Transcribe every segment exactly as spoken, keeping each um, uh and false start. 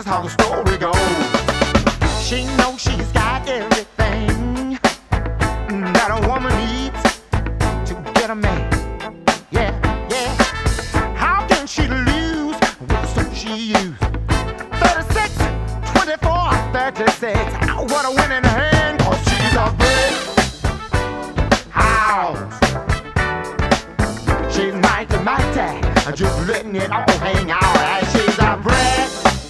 is how the story goes. She knows she's got everything that a woman needs to get a man. Yeah, yeah. How can she lose with the suit she used? thirty-six, twenty-four, thirty-six. What a winning hand, 'cause she's a brick house. She's mighty, mighty, just letting it all hang out. And she's a brick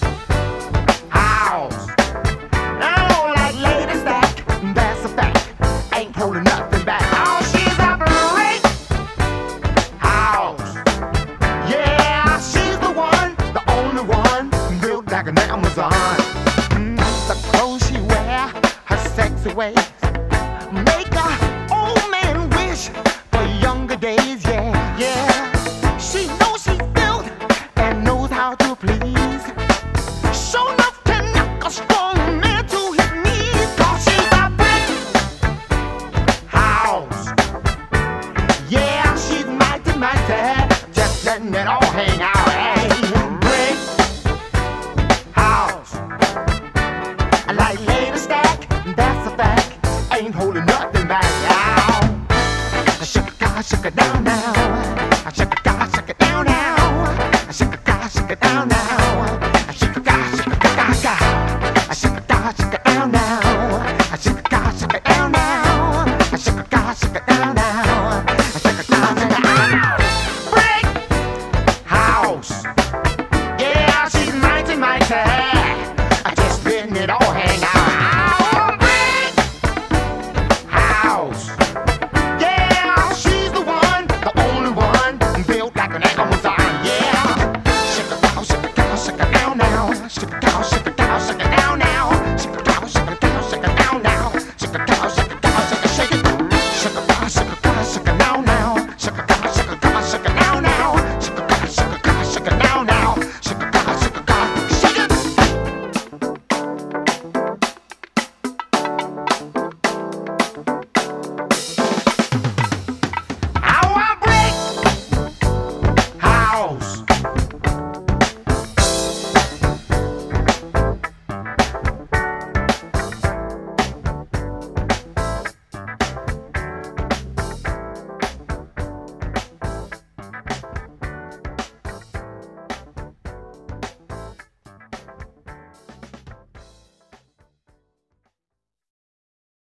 house. I don't like lady stack, that's a fact. Ain't holding nothing back. Oh, she's a brick house. Yeah, she's the one, the only one, built like an Amazon. Mm, the clothes she wear, her sexy ways, make a old man wish for younger days. Yeah, yeah. She knows she's built and knows how to please. Show enough to knock a strong man to his knees. 'Cause she's a brick house. Yeah, she's mighty, mighty, just letting it all hang out. Hey, brick house. I like lady stack, that's a fact. Ain't holding nothing back. Ow. Shake it, God, shake it down now. Shake it, God, shake it down now. Shake it, God, shake it down now. Shake it, God, shake it, God, God. Shake it, God, shake it down now. Shake it, God, shake it down now. Shake it, God, shake it down now. Shake it, God, shake it down. Brick house. Yeah, she's mighty, mighty. Just letting it all hang out. Brick house. Yeah, she's the one, the only one, built like an Amazon. Yeah, shake it down, shake it down, shake it down now. Shake it down.